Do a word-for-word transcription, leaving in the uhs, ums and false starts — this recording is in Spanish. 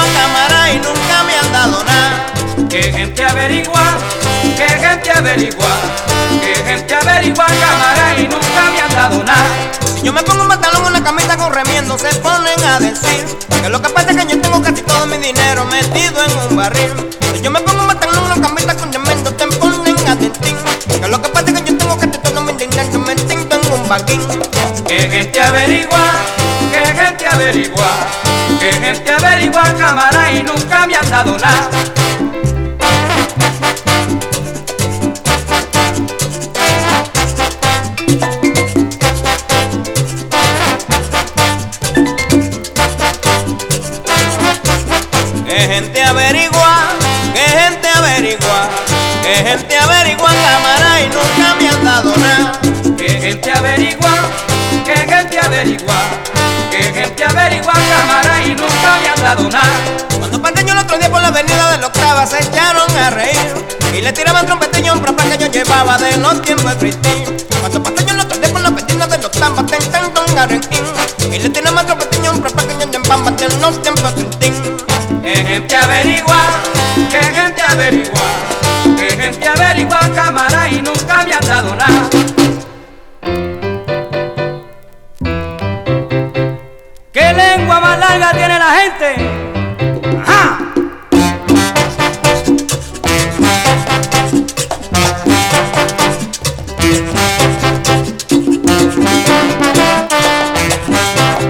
cámara y nunca me han dado nada. Que gente averigua, que gente averigua, que gente averigua, cámara, y nunca me han dado nada. Si yo me pongo un pantalón, una camisa con remiendo, se ponen a decir que lo que pasa es que yo tengo casi todo mi dinero metido en un barril. Si yo me pongo un pantalón, una camisa con remiendo, te ponen a decir que lo que pasa es que yo tengo casi todo mi dinero metido en un barril. Que gente averigua, que gente averigua, que gente averigua, cámara, y nunca me han dado nada. Que gente averigua, que gente averigua, que gente averigua, cámara, y nunca me han dado nada. Que gente averigua, que gente averigua, que gente averigua, cámara, y nunca me han dado nada. Cuando Panteño el otro día por la avenida de los Cravas se echaron a reír y le tiraban trompetillo a un propio que yo llevaba de los tiempos de Cristín. Cuando Panteño el otro día por la avenida de los Tampas te intentan arrequín y le tiraban trompetillo a un propio que yo llevaba de los tiempos de Cristín. Que gente averigua, que gente averigua, que gente averigua, cámara, y nunca me han dado nada. ¿Qué lengua más larga tiene la gente? ¡Ajá!